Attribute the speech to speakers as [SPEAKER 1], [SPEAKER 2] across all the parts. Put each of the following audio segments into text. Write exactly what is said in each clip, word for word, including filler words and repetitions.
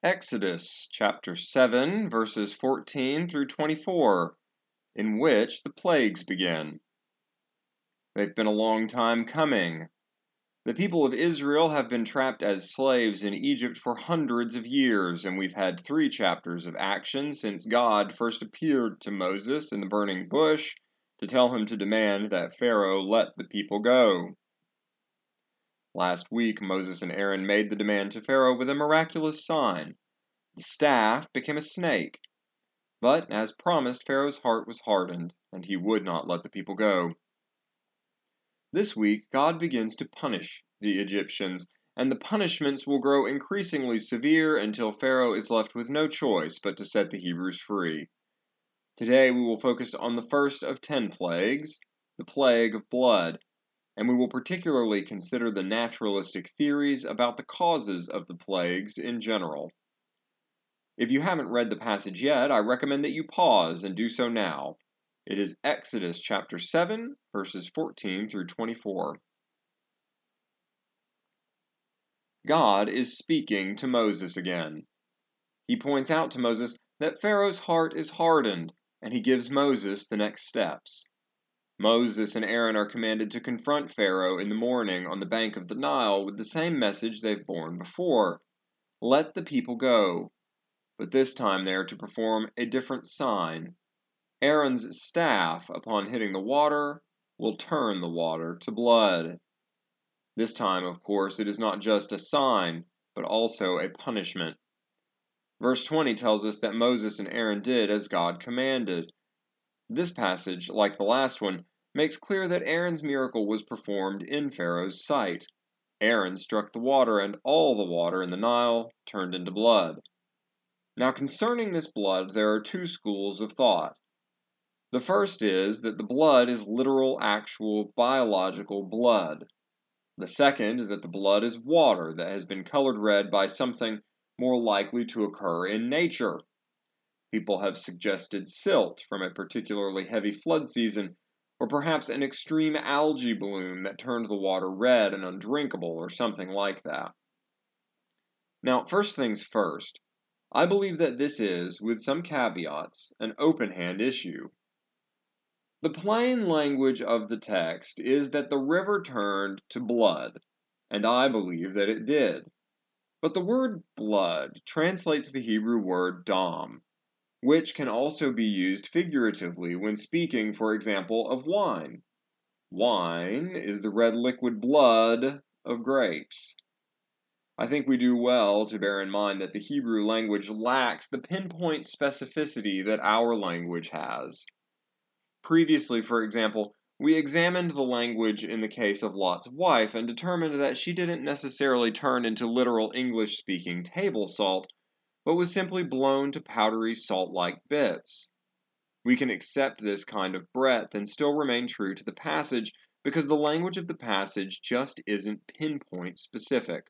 [SPEAKER 1] Exodus chapter seven, verses fourteen through twenty-four, in which the plagues begin. They've been a long time coming. The people of Israel have been trapped as slaves in Egypt for hundreds of years, and we've had three chapters of action since God first appeared to Moses in the burning bush to tell him to demand that Pharaoh let the people go. Last week, Moses and Aaron made the demand to Pharaoh with a miraculous sign. The staff became a snake. But, as promised, Pharaoh's heart was hardened, and he would not let the people go. This week, God begins to punish the Egyptians, and the punishments will grow increasingly severe until Pharaoh is left with no choice but to set the Hebrews free. Today, we will focus on the first of ten plagues, the plague of blood, and we will particularly consider the naturalistic theories about the causes of the plagues in general. If you haven't read the passage yet, I recommend that you pause and do so now. It is Exodus chapter seven, verses fourteen through twenty-four. God is speaking to Moses again. He points out to Moses that Pharaoh's heart is hardened, and he gives Moses the next steps. Moses and Aaron are commanded to confront Pharaoh in the morning on the bank of the Nile with the same message they've borne before. Let the people go. But this time they are to perform a different sign. Aaron's staff, upon hitting the water, will turn the water to blood. This time, of course, it is not just a sign, but also a punishment. Verse twenty tells us that Moses and Aaron did as God commanded. This passage, like the last one, makes clear that Aaron's miracle was performed in Pharaoh's sight. Aaron struck the water, and all the water in the Nile turned into blood. Now, concerning this blood, there are two schools of thought. The first is that the blood is literal, actual, biological blood. The second is that the blood is water that has been colored red by something more likely to occur in nature. People have suggested silt from a particularly heavy flood season, or perhaps an extreme algae bloom that turned the water red and undrinkable, or something like that. Now, first things first, I believe that this is, with some caveats, an open-hand issue. The plain language of the text is that the river turned to blood, and I believe that it did. But the word blood translates the Hebrew word dam, which can also be used figuratively when speaking, for example, of wine. Wine is the red liquid blood of grapes. I think we do well to bear in mind that the Hebrew language lacks the pinpoint specificity that our language has. Previously, for example, we examined the language in the case of Lot's wife and determined that she didn't necessarily turn into literal English-speaking table salt, but was simply blown to powdery salt-like bits. We can accept this kind of breadth and still remain true to the passage because the language of the passage just isn't pinpoint specific.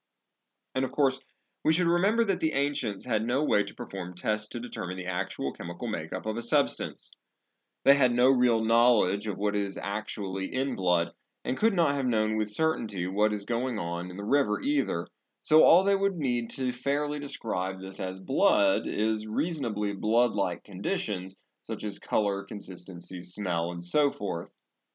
[SPEAKER 1] And of course, we should remember that the ancients had no way to perform tests to determine the actual chemical makeup of a substance. They had no real knowledge of what is actually in blood, and could not have known with certainty what is going on in the river either, so all they would need to fairly describe this as blood is reasonably blood-like conditions, such as color, consistency, smell, and so forth.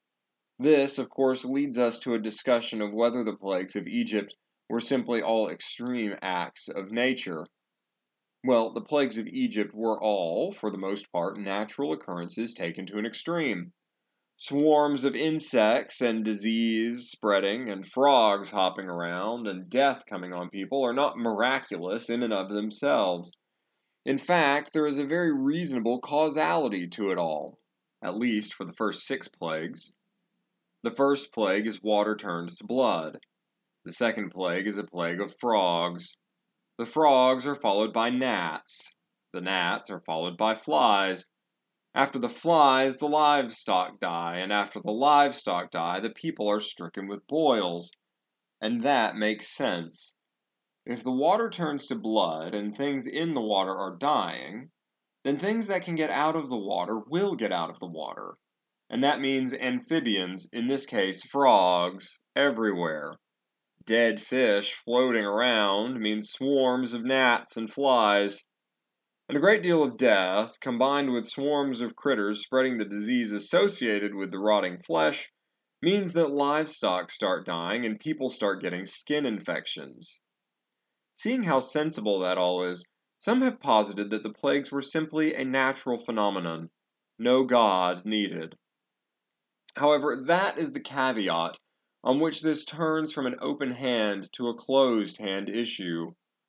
[SPEAKER 1] This, of course, leads us to a discussion of whether the plagues of Egypt were simply all extreme acts of nature. Well, the plagues of Egypt were all, for the most part, natural occurrences taken to an extreme. Swarms of insects and disease spreading and frogs hopping around and death coming on people are not miraculous in and of themselves. In fact, there is a very reasonable causality to it all, at least for the first six plagues. The first plague is water turned to blood. The second plague is a plague of frogs. The frogs are followed by gnats. The gnats are followed by flies. After the flies, the livestock die, and after the livestock die, the people are stricken with boils. And that makes sense. If the water turns to blood and things in the water are dying, then things that can get out of the water will get out of the water. And that means amphibians, in this case frogs, everywhere. Dead fish floating around means swarms of gnats and flies. And a great deal of death, combined with swarms of critters spreading the disease associated with the rotting flesh, means that livestock start dying and people start getting skin infections. Seeing how sensible that all is, some have posited that the plagues were simply a natural phenomenon, no God needed. However, that is the caveat on which this turns from an open hand to a closed hand issue.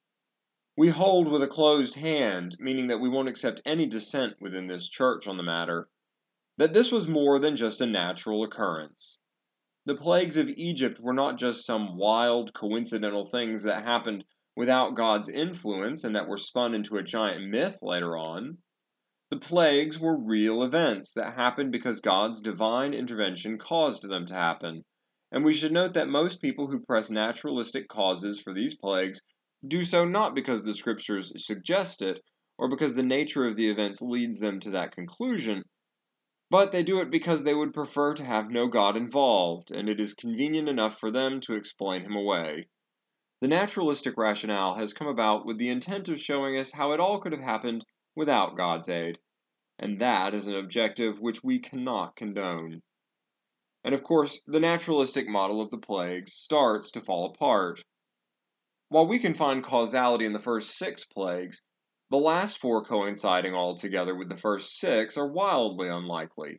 [SPEAKER 1] We hold with a closed hand, meaning that we won't accept any dissent within this church on the matter, that this was more than just a natural occurrence. The plagues of Egypt were not just some wild, coincidental things that happened without God's influence and that were spun into a giant myth later on. The plagues were real events that happened because God's divine intervention caused them to happen, and we should note that most people who press naturalistic causes for these plagues do so not because the scriptures suggest it, or because the nature of the events leads them to that conclusion, but they do it because they would prefer to have no God involved, and it is convenient enough for them to explain him away. The naturalistic rationale has come about with the intent of showing us how it all could have happened without God's aid, and that is an objective which we cannot condone. And of course, the naturalistic model of the plagues starts to fall apart. While we can find causality in the first six plagues, the last four coinciding altogether with the first six are wildly unlikely.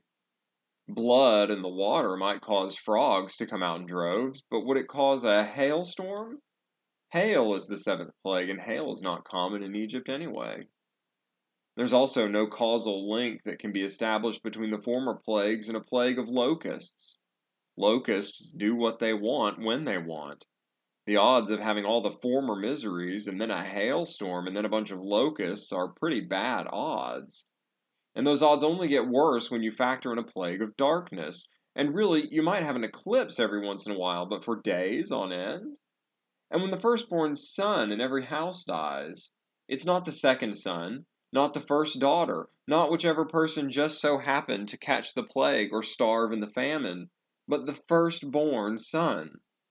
[SPEAKER 1] Blood in the water might cause frogs to come out in droves, but would it cause a hailstorm? Hail is the seventh plague, and hail is not common in Egypt anyway. There's also no causal link that can be established between the former plagues and a plague of locusts. Locusts do what they want when they want. The odds of having all the former miseries and then a hailstorm and then a bunch of locusts are pretty bad odds. And those odds only get worse when you factor in a plague of darkness. And really, you might have an eclipse every once in a while, but for days on end? And when the firstborn son in every house dies, it's not the second son, not the first daughter, not whichever person just so happened to catch the plague or starve in the famine, but the firstborn son.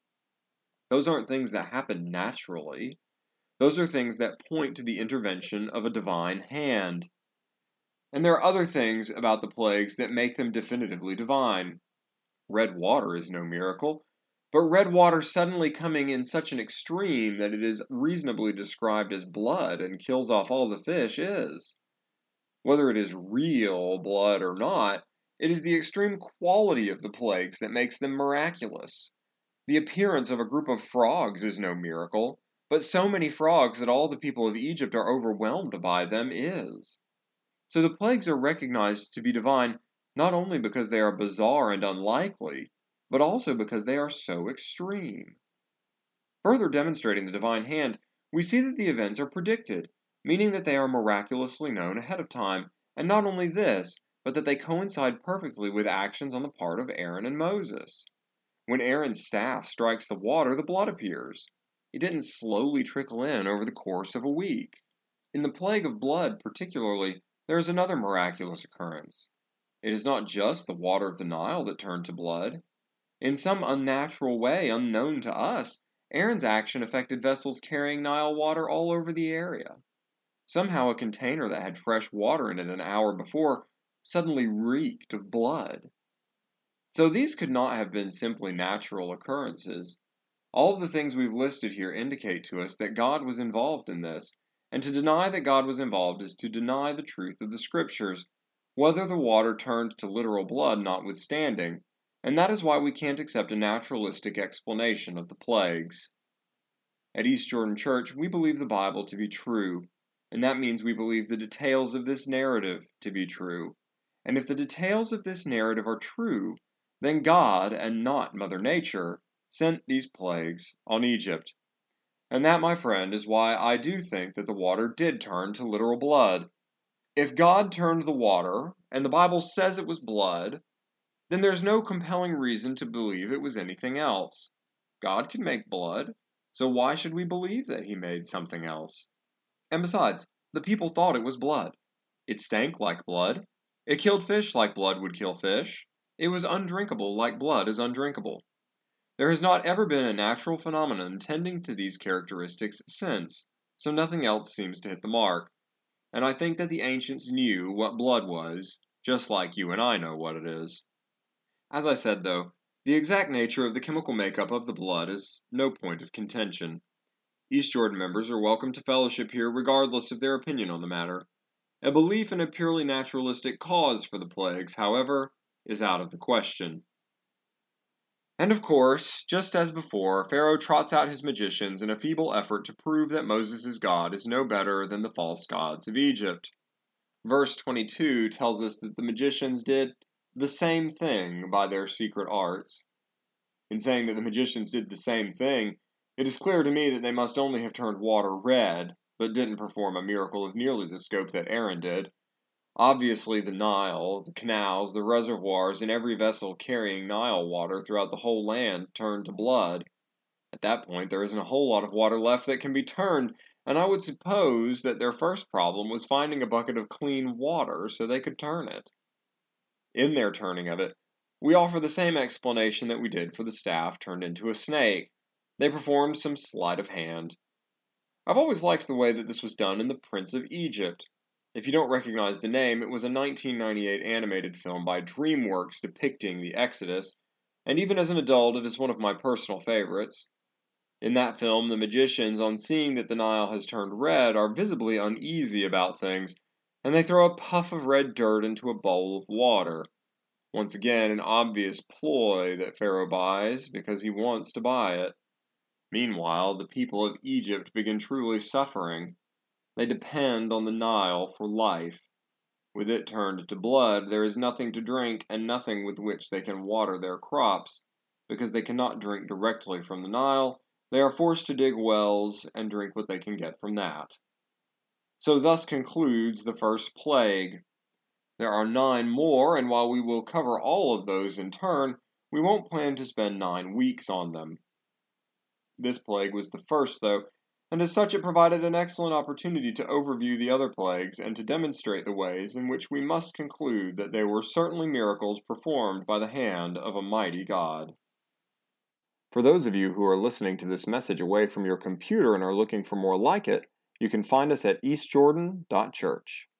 [SPEAKER 1] Those aren't things that happen naturally. Those are things that point to the intervention of a divine hand. And there are other things about the plagues that make them definitively divine. Red water is no miracle, but red water suddenly coming in such an extreme that it is reasonably described as blood and kills off all the fish is. Whether it is real blood or not, it is the extreme quality of the plagues that makes them miraculous. The appearance of a group of frogs is no miracle, but so many frogs that all the people of Egypt are overwhelmed by them is. So the plagues are recognized to be divine not only because they are bizarre and unlikely, but also because they are so extreme. Further demonstrating the divine hand, we see that the events are predicted, meaning that they are miraculously known ahead of time, and not only this, but that they coincide perfectly with actions on the part of Aaron and Moses. When Aaron's staff strikes the water, the blood appears. It didn't slowly trickle in over the course of a week. In the plague of blood, particularly, there is another miraculous occurrence. It is not just the water of the Nile that turned to blood. In some unnatural way unknown to us, Aaron's action affected vessels carrying Nile water all over the area. Somehow a container that had fresh water in it an hour before suddenly reeked of blood. So these could not have been simply natural occurrences. All of the things we've listed here indicate to us that God was involved in this, and to deny that God was involved is to deny the truth of the Scriptures, whether the water turned to literal blood notwithstanding, and that is why we can't accept a naturalistic explanation of the plagues. At East Jordan Church, we believe the Bible to be true, and that means we believe the details of this narrative to be true. And if the details of this narrative are true, then God, and not Mother Nature, sent these plagues on Egypt. And that, my friend, is why I do think that the water did turn to literal blood. If God turned the water, and the Bible says it was blood, then there's no compelling reason to believe it was anything else. God can make blood, so why should we believe that he made something else? And besides, the people thought it was blood. It stank like blood. It killed fish like blood would kill fish. It was undrinkable like blood is undrinkable. There has not ever been a natural phenomenon tending to these characteristics since, so nothing else seems to hit the mark. And I think that the ancients knew what blood was, just like you and I know what it is. As I said, though, the exact nature of the chemical makeup of the blood is no point of contention. East Jordan members are welcome to fellowship here regardless of their opinion on the matter. A belief in a purely naturalistic cause for the plagues, however, is out of the question. And of course, just as before, Pharaoh trots out his magicians in a feeble effort to prove that Moses' God is no better than the false gods of Egypt. Verse twenty-two tells us that the magicians did the same thing by their secret arts. In saying that the magicians did the same thing, it is clear to me that they must only have turned water red, but didn't perform a miracle of nearly the scope that Aaron did. Obviously, the Nile, the canals, the reservoirs, and every vessel carrying Nile water throughout the whole land turned to blood. At that point, there isn't a whole lot of water left that can be turned, and I would suppose that their first problem was finding a bucket of clean water so they could turn it. In their turning of it, we offer the same explanation that we did for the staff turned into a snake. They performed some sleight of hand. I've always liked the way that this was done in The Prince of Egypt. If you don't recognize the name, it was a nineteen ninety-eight animated film by DreamWorks depicting the Exodus, and even as an adult, it is one of my personal favorites. In that film, the magicians, on seeing that the Nile has turned red, are visibly uneasy about things, and they throw a puff of red dirt into a bowl of water. Once again, an obvious ploy that Pharaoh buys because he wants to buy it. Meanwhile, the people of Egypt begin truly suffering. They depend on the Nile for life. With it turned to blood, there is nothing to drink and nothing with which they can water their crops. Because they cannot drink directly from the Nile, they are forced to dig wells and drink what they can get from that. So thus concludes the first plague. There are nine more, and while we will cover all of those in turn, we won't plan to spend nine weeks on them. This plague was the first, though, and as such it provided an excellent opportunity to overview the other plagues and to demonstrate the ways in which we must conclude that they were certainly miracles performed by the hand of a mighty God. For those of you who are listening to this message away from your computer and are looking for more like it, you can find us at east jordan dot church.